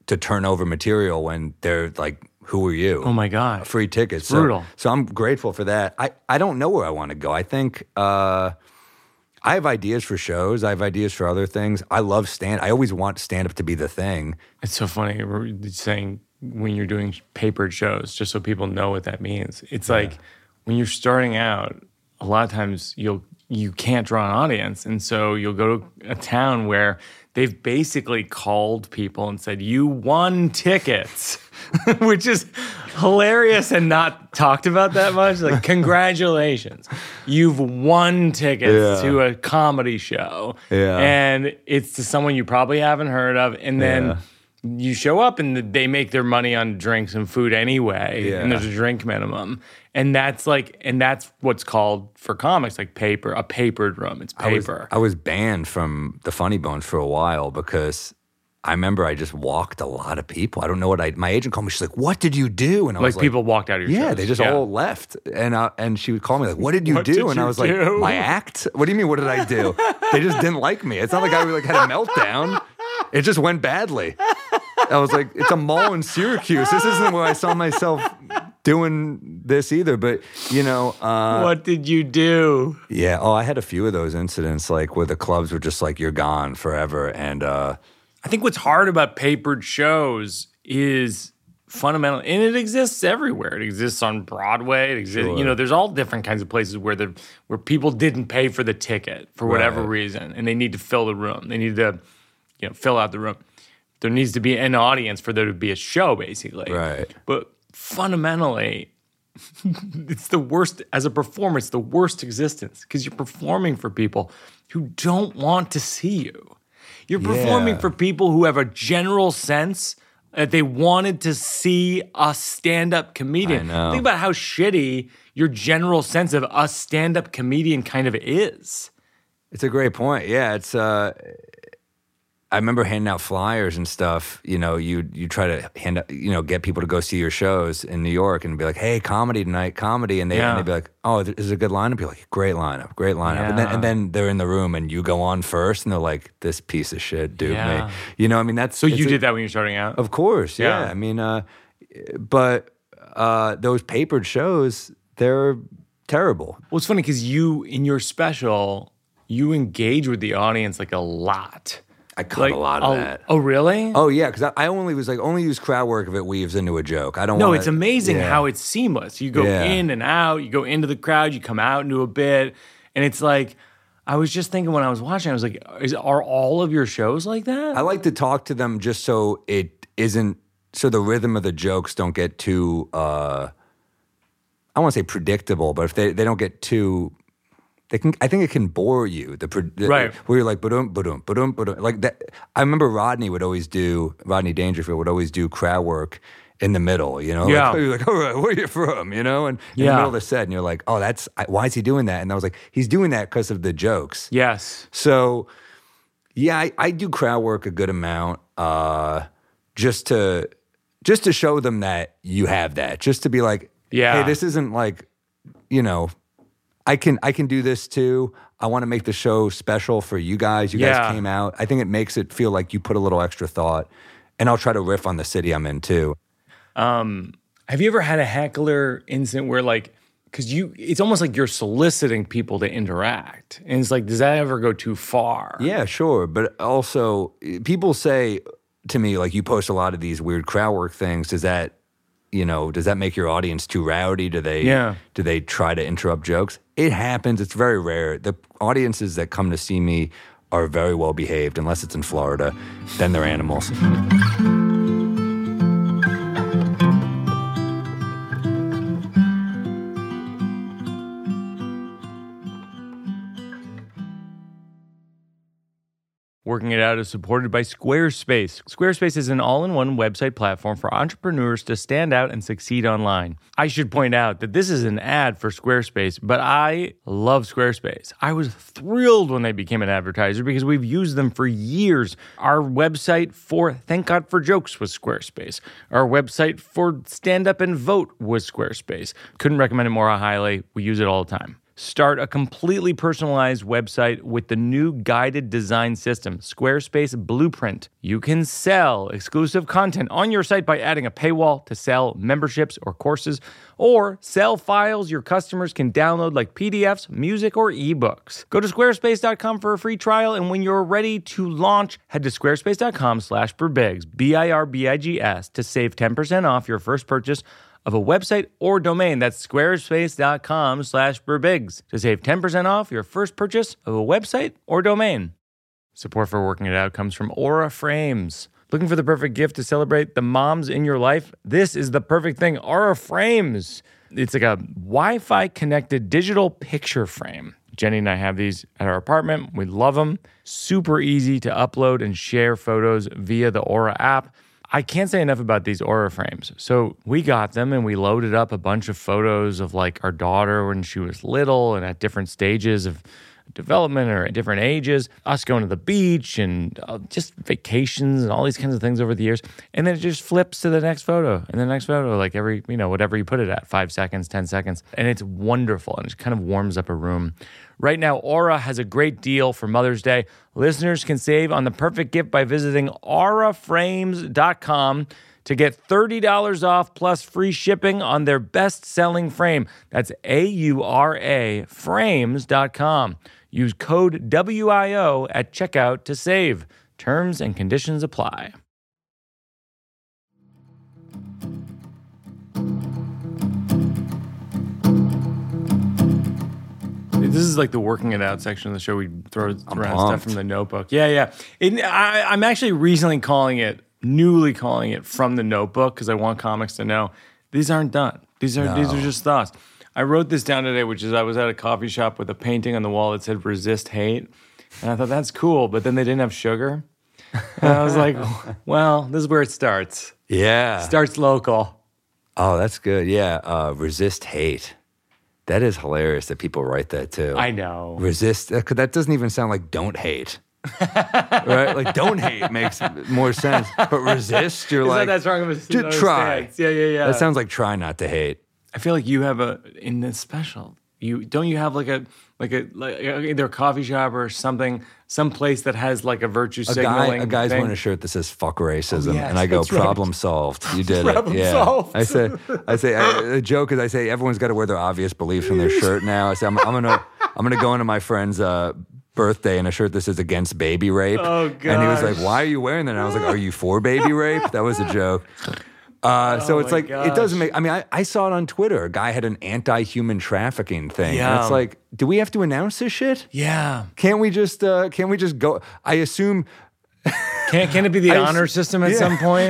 to turn over material when they're like, who are you? Oh my God. Free tickets. Brutal. So, so I'm grateful for that. I, I don't know where I want to go. I think uh, I have ideas for shows. I have ideas for other things. I love stand. I always want stand up to be the thing. It's so funny we're saying when you're doing papered shows, just so people know what that means. It's yeah. like when you're starting out, a lot of times you'll you can't draw an audience, and so you'll go to a town where they've basically called people and said, you won tickets, which is hilarious and not talked about that much. Like, congratulations, you've won tickets yeah. to a comedy show. Yeah. And it's to someone you probably haven't heard of. And then yeah. you show up and they make their money on drinks and food anyway. Yeah. And there's a drink minimum. And that's like, and that's what's called for comics, like paper, a papered room. It's paper. I was, I was banned from the Funny Bones for a while because I remember I just walked a lot of people. I don't know what I, my agent called me. She's like, what did you do? And I like was like, people walked out of your yeah, shows. they just yeah. all left. And uh, and she would call me like, what did you what do? Did and you I was do? like, my act? What do you mean, what did I do? They just didn't like me. It's not like I like had a meltdown. It just went badly. I was like, it's a mall in Syracuse. This isn't where I saw myself doing this either. But, you know. Uh, what did you do? Yeah. Oh, I had a few of those incidents, like where the clubs were just like, you're gone forever. And uh, I think what's hard about papered shows is fundamental, and it exists everywhere. It exists on Broadway. It exists, sure. you know, there's all different kinds of places where the where people didn't pay for the ticket for whatever right. reason, and they need to fill the room. They need to, you know, fill out the room. There needs to be an audience for there to be a show, basically. Right. But fundamentally, it's the worst, as a performer, it's the worst existence because you're performing for people who don't want to see you. You're performing yeah. for people who have a general sense that they wanted to see a stand-up comedian. I know. Think about how shitty your general sense of a stand-up comedian kind of is. It's a great point. Yeah, it's. Uh, I remember handing out flyers and stuff. You know, you you try to hand out, you know, get people to go see your shows in New York and be like, "Hey, comedy tonight, comedy," and they yeah. and they'd be like, "Oh, is it a good lineup?" You're like, "Great lineup, great lineup," yeah. and then and then they're in the room and you go on first, and they're like, "This piece of shit duped yeah. me." You know, I mean, that's so you a, did that when you were starting out. Of course, yeah. Yeah. I mean, uh, but uh, those papered shows, they're terrible. Well, it's funny because you in your special, you engage with the audience like a lot. I cut like, a lot of oh, that. Oh, really? Oh, yeah, because I, I only was like, only use crowd work if it weaves into a joke. I don't No, wanna, it's amazing yeah. how it's seamless. You go Yeah. in and out, you go into the crowd, you come out into a bit, and it's like, I was just thinking when I was watching, I was like, is, are all of your shows like that? I like to talk to them just so it isn't, so the rhythm of the jokes don't get too, uh, I don't want to say predictable, but if they, they don't get too, they can, I think it can bore you. The, the Right. Where you're like, ba-dum, ba-dum, ba-dum, ba-dum. Like that. I remember Rodney would always do, Rodney Dangerfield would always do crowd work in the middle, you know? Yeah. Like, you're like, all right, where are you from? You know? And in Yeah. the middle of the set, and you're like, oh, that's, I, why is he doing that? And I was like, he's doing that because of the jokes. Yes. So, yeah, I, I do crowd work a good amount, uh, just to just to show them that you have that, just to be like, Yeah. hey, this isn't like, you know, I can I can do this too. I want to make the show special for you guys. You Yeah. guys came out. I think it makes it feel like you put a little extra thought, and I'll try to riff on the city I'm in too. Um, have you ever had a heckler incident where like, because you, it's almost like you're soliciting people to interact, and it's like, does that ever go too far? Yeah, sure. But also, people say to me, like, you post a lot of these weird crowd work things. Does that, you know, does that make your audience too rowdy? Do they, Yeah. do they try to interrupt jokes? It happens. It's very rare. The audiences that come to see me are very well behaved, unless it's in Florida. Then they're animals. Working It Out is supported by Squarespace. Squarespace is an all-in-one website platform for entrepreneurs to stand out and succeed online. I should point out that this is an ad for Squarespace, but I love Squarespace. I was thrilled when they became an advertiser because we've used them for years. Our website for Thank God for Jokes was Squarespace. Our website for Stand Up and Vote was Squarespace. Couldn't recommend it more highly. We use it all the time. Start a completely personalized website with the new guided design system, Squarespace Blueprint. You can sell exclusive content on your site by adding a paywall to sell memberships or courses, or sell files your customers can download like P D Fs, music, or ebooks. Go to squarespace dot com for a free trial, and when you're ready to launch, head to squarespace dot com slash birbigs, B I R B I G S, to save ten percent off your first purchase of a website or domain. That's squarespace dot com slash birbigs to save ten percent off your first purchase of a website or domain. Support for Working It Out comes from Aura Frames. Looking for the perfect gift to celebrate the moms in your life? This is the perfect thing. Aura Frames. It's like a Wi-Fi connected digital picture frame. Jenny and I have these at our apartment. We love them. Super easy to upload and share photos via the Aura app. I can't say enough about these Aura frames. So we got them and we loaded up a bunch of photos of like our daughter when she was little and at different stages of development or at different ages, us going to the beach and uh, just vacations and all these kinds of things over the years. And then it just flips to the next photo and the next photo, like every, you know, whatever you put it at, five seconds, ten seconds. And it's wonderful and it kind of warms up a room. Right now, Aura has a great deal for Mother's Day. Listeners can save on the perfect gift by visiting aura frames dot com to get thirty dollars off plus free shipping on their best-selling frame. That's A U R A frames dot com. Use code W I O at checkout to save. Terms and conditions apply. This is like the working it out section of the show. We throw I'm around pumped. stuff from the Notebook. Yeah, yeah. It, I, I'm actually recently calling it, newly calling it From the Notebook because I want comics to know these aren't done. These are No. these are just thoughts. I wrote this down today, which is I was at a coffee shop with a painting on the wall that said "Resist Hate," and I thought that's cool. But then they didn't have sugar, and I was like, well, this is where it starts. Yeah. Starts local. Oh, that's good. Yeah. Uh, resist hate. That is hilarious that people write that too. I know. Resist. That, that doesn't even sound like don't hate. Right? Like don't hate makes more sense. But resist, you're Is like, that that strong of a just of a try. stance? Yeah, yeah, yeah. That sounds like try not to hate. I feel like you have a in this special. You don't you have like a like a like either a coffee shop or something, some place that has like a virtue A guy, signaling. a guy's thing? wearing a shirt that says "fuck racism," Oh, yes, and I go, that's right. "Problem solved. You did Problem it." Yeah. solved. I say, I say, I, the joke is, I say, everyone's got to wear their obvious beliefs on their shirt now. I say, I'm, I'm gonna, I'm gonna go into my friend's uh, birthday in a shirt that says "against baby rape," Oh, and he was gosh. like, "Why are you wearing that?" And I was like, "Are you for baby rape?" That was a joke. Uh, so Oh it's my like, it doesn't gosh. make, I mean, I, I saw it on Twitter. A guy had an anti-human trafficking thing. And Yeah. it's like, do we have to announce this shit? Yeah. Can't we just, uh, can't we just go? I assume, Can can it be the I- honor system at yeah. some point?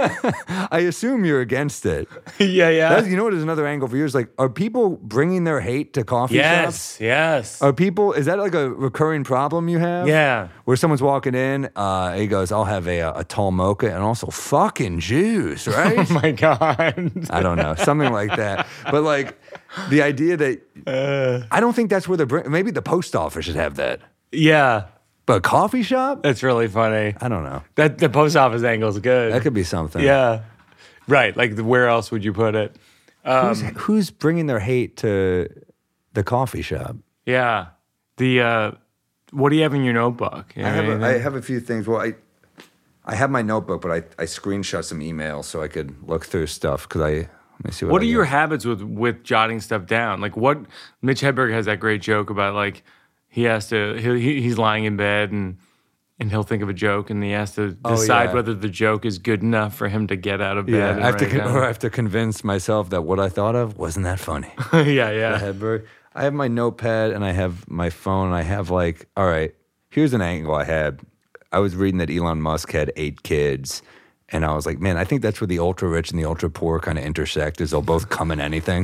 I assume you're against it. yeah, yeah. That's, you know what is another angle for you is like, are people bringing their hate to coffee shops? yes, yes. Are people, is that like a recurring problem you have? Yeah. Where someone's walking in, uh, he goes, I'll have a, a tall mocha and also fucking Jews, right? Oh my god. I don't know, something like that. But like the idea that, Uh. I don't think that's where they're, bring- maybe the post office should have that. yeah, But a coffee shop? that's really funny. I don't know. That the post office angle is good. That could be something. Yeah. Right. Like where else would you put it? Who's, who's bringing their hate to the coffee shop? Yeah. The uh what do you have in your notebook? You I have, anything? a, I have a few things. Well, I I have my notebook, but I, I screenshot some emails so I could look through stuff because I let me see what. What I are your got. habits with with jotting stuff down? Like what Mitch Hedberg has that great joke about like he has to he, he's lying in bed and and he'll think of a joke and he has to Oh, decide yeah. whether the joke is good enough for him to get out of bed. Yeah, and I have to write con- down. or I have to convince myself that what I thought of wasn't that funny. yeah, yeah. Hedberg. I have my notepad and I have my phone. And I have like, all right, here's an angle I had. I was reading that Elon Musk had eight kids. And I was like, man, I think that's where the ultra rich and the ultra poor kind of intersect is they'll both come in anything.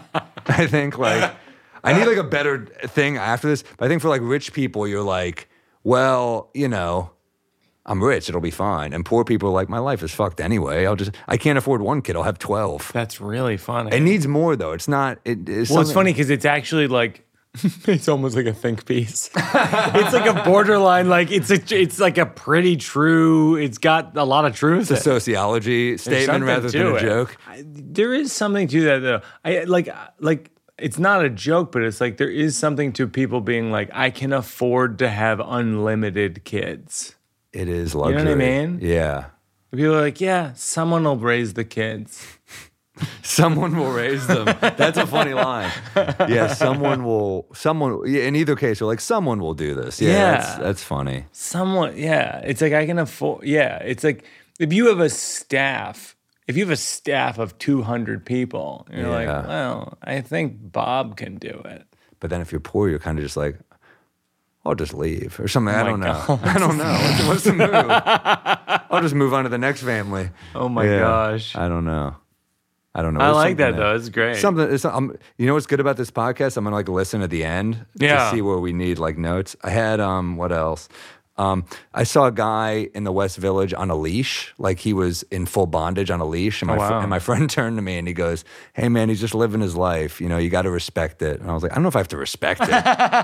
I think like, I need like a better thing after this. But I think for like rich people, you're like, well, you know, I'm rich, it'll be fine. And poor people are like, my life is fucked anyway. I'll just, I can't afford one kid, I'll have twelve. That's really funny. It needs more though. It's not, it, it's well, it's something- funny because it's actually like it's almost like a think piece. It's like a borderline, like it's a, it's like a pretty true. It's got a lot of truth. It's a in it. sociology There's statement something rather to than a it. joke. I, there is something to that though. I like like it's not a joke, but it's like there is something to people being like, I can afford to have unlimited kids. It is luxury. You know what I mean? Yeah. People are like, yeah, someone will raise the kids. Someone will raise them. That's a funny line. Yeah, someone will. Someone. Yeah, in either case, you're like, someone will do this. Yeah, Yeah. That's, that's funny. Someone, yeah. It's like I can afford. Yeah, it's like if you have a staff. If you have a staff of two hundred people, you're Yeah. like, well, I think Bob can do it. But then if you're poor, you're kind of just like, I'll just leave or something. I my don't know. God. I don't know. What's, what's the move? I'll just move on to the next family. Oh my Yeah. gosh. I don't know. I don't know. I There's like something that there. though. It's great. Something. It's, um, you know what's good about this podcast? I'm gonna like listen at the end Yeah. to see where we need like notes. I had um, what else? Um, I saw a guy in the West Village on a leash, like he was in full bondage on a leash. And my, Oh, fr- wow. and my friend turned to me and he goes, "Hey man, he's just living his life. You know, you got to respect it." And I was like, I don't know if I have to respect it.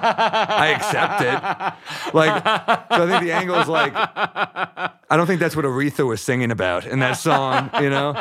I accept it. Like, so I think the angle is like, I don't think that's what Aretha was singing about in that song, you know?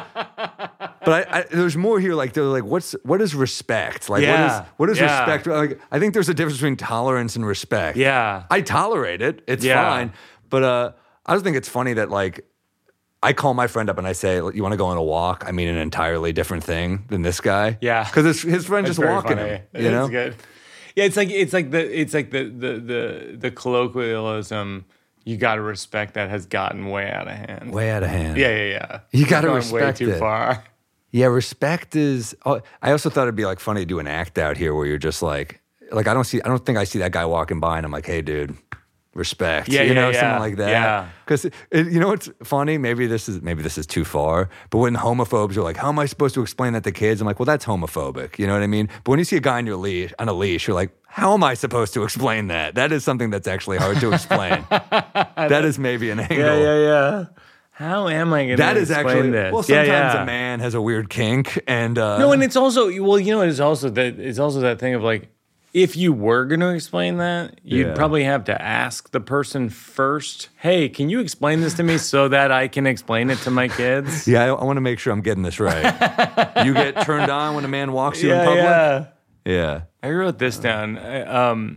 But I, I, there's more here. Like they're like, what's what is respect? Like Yeah. what is what is Yeah. respect? Like I think there's a difference between tolerance and respect. Yeah. I tolerate it. It's Yeah. fine. But uh, I just think it's funny that like I call my friend up and I say, "You want to go on a walk?" I mean, an entirely different thing than this guy. Yeah. because his his friend That's just very walking funny. him. It You is know. good. Yeah, it's like it's like the it's like the the the the colloquialism. You got to respect that has gotten way out of hand. Way out of hand. Yeah, yeah, yeah. You gotta It's gone respect way too it. far. Yeah, respect is. Oh, I also thought it'd be like funny to do an act out here where you're just like, like I don't see, I don't think I see that guy walking by and I'm like, hey, dude, respect. Yeah, you yeah, know, yeah. something like that. Yeah. Because you know what's funny? Maybe this is maybe this is too far. But when homophobes are like, how am I supposed to explain that to kids? I'm like, well, that's homophobic. You know what I mean? But when you see a guy on your leash on a leash, you're like, how am I supposed to explain that? That is something that's actually hard to explain. That is maybe an angle. Yeah, yeah, yeah. How am I going to That is explain actually this? well. Yeah, Sometimes yeah. a man has a weird kink, and uh, No, and it's also well, you know, it's also that it's also that thing of like, if you were going to explain that, you'd Yeah. probably have to ask the person first. Hey, can you explain this to me so that I can explain it to my kids? yeah, I, I want to make sure I'm getting this right. You get turned on when a man walks you in yeah, public. yeah. Yeah. I wrote this down. I, um,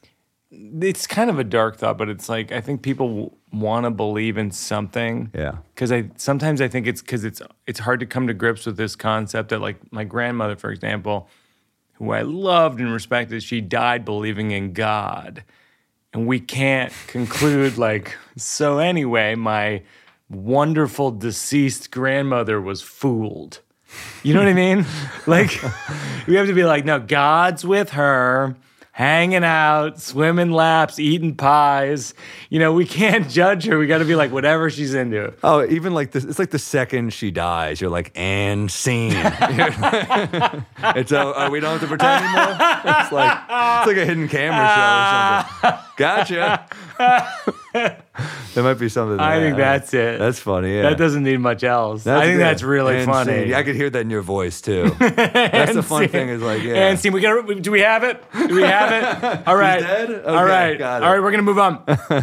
it's kind of a dark thought, but it's like I think people w- want to believe in something. Yeah. Because I sometimes I think it's because it's it's hard to come to grips with this concept that like my grandmother, for example, who I loved and respected, she died believing in God, and we can't conclude like so. Anyway, my wonderful deceased grandmother was fooled. You know what I mean? Like, we have to be like, no, God's with her, hanging out, swimming laps, eating pies. You know, we can't judge her. We got to be like, whatever she's into. Oh, even like this, it's like the second she dies, you're like, and scene. It's uh, uh, we don't have to pretend anymore. It's like it's like a hidden camera show or something. Gotcha. There might be something. I there. think that's it. That's funny. Yeah. That doesn't need much else. That's I think good. that's really And funny. scene. Yeah, I could hear that in your voice too. That's the fun scene. thing is like, yeah. And see, we got. Do we have it? Do we have it? All right. dead? Okay, All right. got it. All right. We're gonna move on.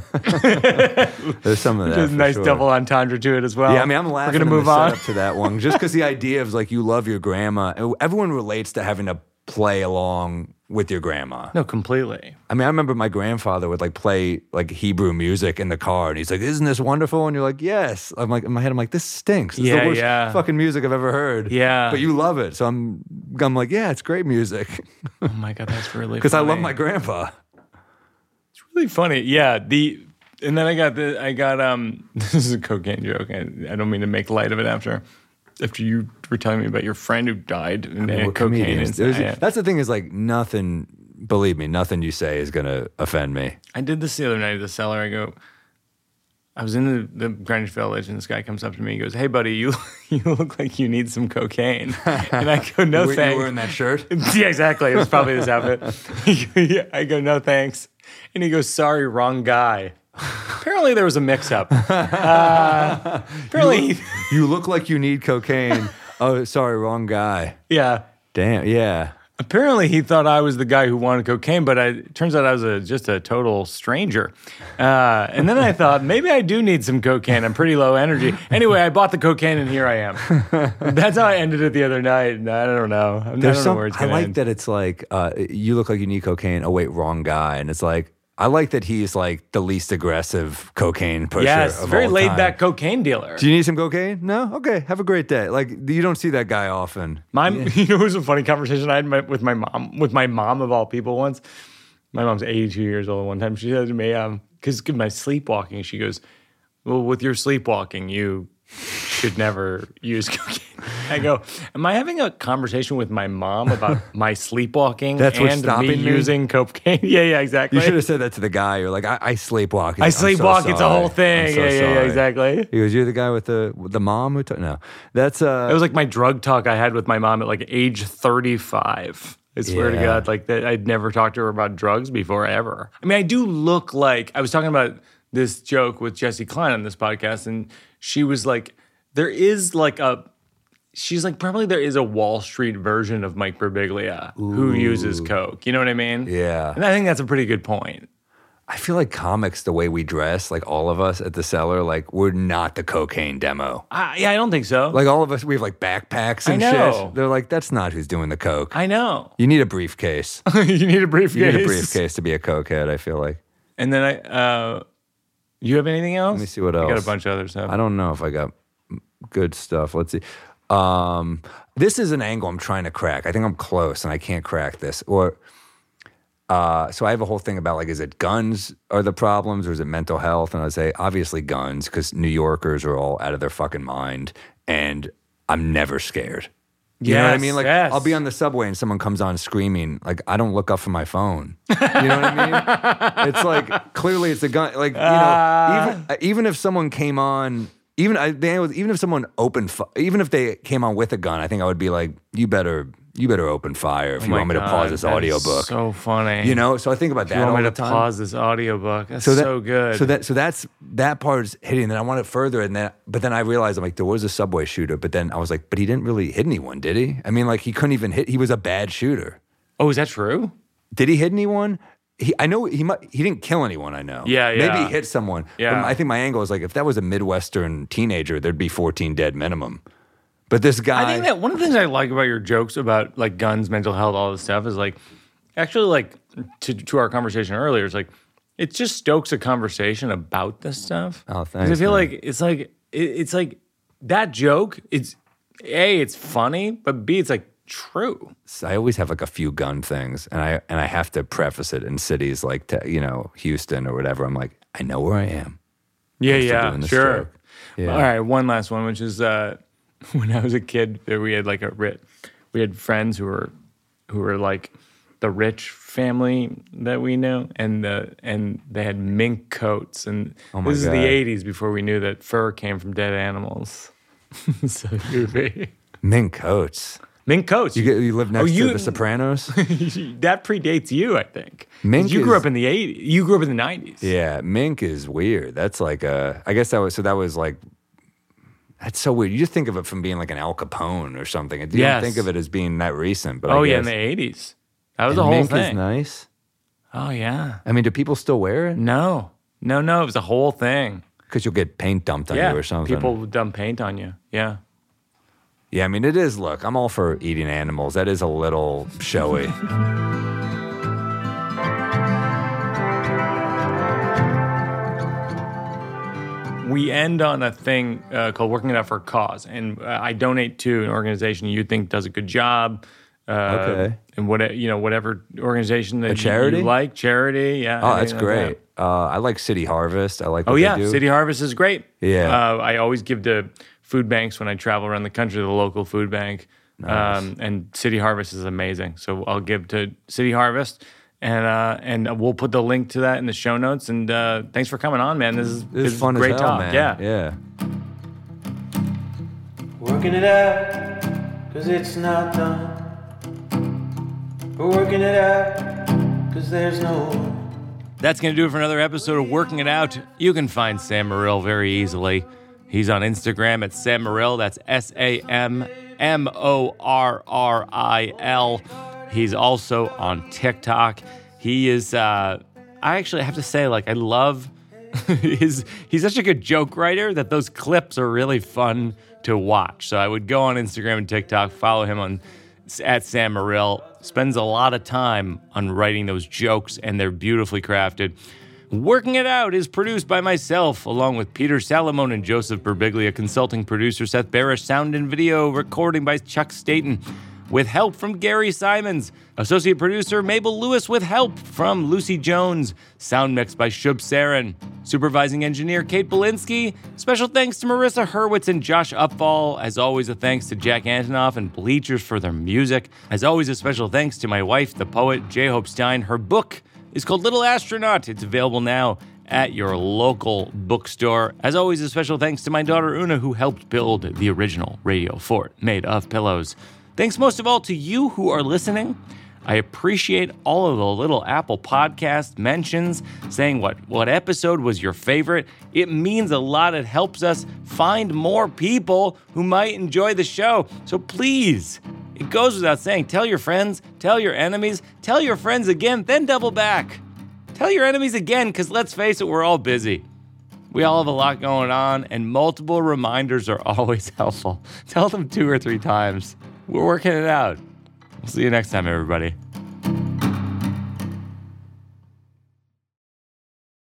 There's some of that. There's a for nice sure. double entendre to it as well. Yeah, I mean, I'm laughing. We're gonna in move the on. setup to that one just because the idea of like you love your grandma. Everyone relates to having to play along with your grandma. No, completely. I mean, I remember my grandfather would like play like Hebrew music in the car, and he's like, "Isn't this wonderful?" And you're like, "Yes." I'm like in my head, I'm like, "This stinks. It's Yeah, the worst yeah. fucking music I've ever heard." Yeah. but you love it, so I'm I'm like, "Yeah, it's great music," Oh my god, that's really because I love funny. my grandpa. Really funny. Yeah. The and then I got the I got um this is a cocaine joke. I, I don't mean to make light of it after after you were telling me about your friend who died and We're had cocaine. comedians. And, There's- yeah. That's the thing is like nothing. Believe me, nothing you say is gonna offend me. I did this the other night at the cellar. I go, I was in the, the Greenwich Village, and this guy comes up to me. He goes, "Hey, buddy, you you look like you need some cocaine." And I go, "No, you, were- thanks." you wearing that shirt? Yeah, exactly. It was probably this outfit. Yeah, I go, "No, thanks." And he goes, "Sorry, wrong guy." Apparently, there was a mix-up. Uh, apparently, You look like you need cocaine. Oh, sorry, wrong guy. yeah. Damn, yeah. Apparently, he thought I was the guy who wanted cocaine, but I, it turns out I was a, just a total stranger. Uh, and then I thought, maybe I do need some cocaine. I'm pretty low energy. Anyway, I bought the cocaine, and here I am. That's how I ended it the other night. And I don't know. I There's don't some, know where it's I going to like end. that it's like, uh, you look like you need cocaine. Oh, wait, wrong guy. And it's like, I like that he's like the least aggressive cocaine pusher Yes, of very all laid time. back cocaine dealer. Do you need some cocaine? No? Okay, have a great day. Like, you don't see that guy often. My, you know, it was a funny conversation I had my, with my mom, with my mom of all people once. My mom's eighty-two years old. One time she said to me, um, because my sleepwalking, she goes, well, with your sleepwalking, you should never use cocaine. I go, am I having a conversation with my mom about my sleepwalking That's what's and stopping me me? using cocaine? Yeah, yeah, exactly. You should have said that to the guy. You're like, I, I sleepwalk. He's I like, "I'm so sleepwalk. It's a sorry. whole thing. I'm so yeah, yeah, yeah, sorry." exactly. He goes, you're the guy with the with the mom who took. No, that's uh. It was like my drug talk I had with my mom at like age thirty-five. I swear Yeah. to God, like that, I'd never talked to her about drugs before ever. I mean, I do look like, I was talking about this joke with Jessie Klein on this podcast, and she was like, there is like a, she's like, probably there is a Wall Street version of Mike Birbiglia who uses coke. You know what I mean? Yeah. And I think that's a pretty good point. I feel like comics, the way we dress, like all of us at the Cellar, like we're not the cocaine demo. Uh, yeah, I don't think so. Like all of us, we have like backpacks and I know. shit. They're like, that's not who's doing the coke. I know. You need a briefcase. You need a briefcase. You need a briefcase to be a cokehead, I feel like. And then I, uh, you have anything else? Let me see what I got a else. bunch of other stuff. I don't know if I got good stuff. Let's see. Um, this is an angle I'm trying to crack. I think I'm close and I can't crack this. Or uh, so I have a whole thing about like, is it guns are the problems or is it mental health? And I say obviously guns because New Yorkers are all out of their fucking mind, and I'm never scared. You know what I Yes, mean? Like yes. I'll be on the subway and someone comes on screaming. Like I don't look up from my phone. You know what I mean? It's like clearly it's a gun. Like you know, even even if someone came on, even I, they, even if someone opened, fi- even if they came on with a gun, I think I would be like, you better you better open fire if Oh you my want me to God, pause this that is audiobook. So funny. You know, so I think about that You want all me the to time. pause this audiobook? That's so, that, good. So that so that's that part's hitting. Then I want it further, and then but then I realized I'm like there was a subway shooter, but then I was like, but he didn't really hit anyone, did he? I mean, like he couldn't even hit. He was a bad shooter. oh, is that true? Did he hit anyone? He, I know he might, he didn't kill anyone. I know. Yeah, yeah. Maybe he hit someone. Yeah. But I think my angle is like if that was a Midwestern teenager, there'd be fourteen dead minimum. But this guy, I think that one of the things I like about your jokes about like guns, mental health, all this stuff is like actually like to to our conversation earlier. It's like it just stokes a conversation about this stuff. Oh, 'Cause thanks, I feel man. like it's like it, it's like that joke. It's A, it's funny, but B, it's like true. I always have like a few gun things, and I and I have to preface it in cities like te- you know Houston or whatever. I'm like, I know where I am. Yeah, I'm still yeah, doing this sure. joke. Yeah. All right, one last one, which is uh, when I was a kid, there we had like a writ. We had friends who were who were like the rich family that we knew, and the and they had mink coats, and Oh my this is God. the eighties before we knew that fur came from dead animals. So goofy. Mink coats. Mink coats. You get you live next Oh, you- to the Sopranos. that predates you, I think. 'Cause Mink you grew is- up in the eighties. You grew up in the nineties. Yeah, mink is weird. That's like a. I guess that was so. That was like. That's so weird. You just think of it from being like an Al Capone or something. You Yes. don't think of it as being that recent. But Oh I yeah, in guess, the eighties. That was and a whole mink thing. is nice. Oh yeah. I mean, do people still wear it? No, no, no. It was a whole thing. Because you'll get paint dumped on Yeah, you or something. people would dump paint on you. Yeah. Yeah, I mean, it is. Look, I'm all for eating animals. That is a little showy. We end on a thing uh, called Working It Out for a Cause. And uh, I donate to an organization you think does a good job. Uh, Okay. And what, you know, whatever organization that you- charity? you like, charity. Yeah. Oh, that's anything like great. that. Uh, I like City Harvest. I like what Oh, yeah. they do. City Harvest is great. Yeah. Uh, I always give to food banks when I travel around the country, the local food bank. Um, and City Harvest is amazing. So I'll give to City Harvest. And uh, and we'll put the link to that in the show notes. And uh, thanks for coming on, man. This is, This this is fun is great as hell, talk. man. Yeah. Yeah. Working it out, cause it's not done. We're working it out, cause there's no. That's going to do it for another episode of Working It Out. You can find Sam Morril very easily. He's on Instagram at Sam Morril. That's S A M M O R R I L. He's also on TikTok. He is, uh, I actually have to say, like, I love his, he's such a good joke writer that those clips are really fun to watch. So I would go on Instagram and TikTok, follow him on at Sam Morril. Spends a lot of time on writing those jokes, and they're beautifully crafted. Working It Out is produced by myself, along with Peter Salamone and Joseph Birbiglia, consulting producer Seth Barish, sound and video recording by Chuck Staten, with help from Gary Simons, associate producer Mabel Lewis, with help from Lucy Jones, sound mix by Shub Sarin, supervising engineer Kate Belinsky. Special thanks to Marissa Hurwitz and Josh Upfall. As always, a thanks to Jack Antonoff and Bleachers for their music. As always, a special thanks to my wife, the poet J. Hope Stein. Her book is called Little Astronaut. It's available now at your local bookstore. As always, a special thanks to my daughter Una, who helped build the original radio fort made of pillows. Thanks most of all to you who are listening. I appreciate all of the little Apple Podcast mentions, saying what, what episode was your favorite. It means a lot. It helps us find more people who might enjoy the show. So please, it goes without saying, tell your friends, tell your enemies, tell your friends again, then double back. Tell your enemies again, because let's face it, we're all busy. We all have a lot going on, and multiple reminders are always helpful. Tell them two or three times. We're working it out. We'll see you next time, everybody.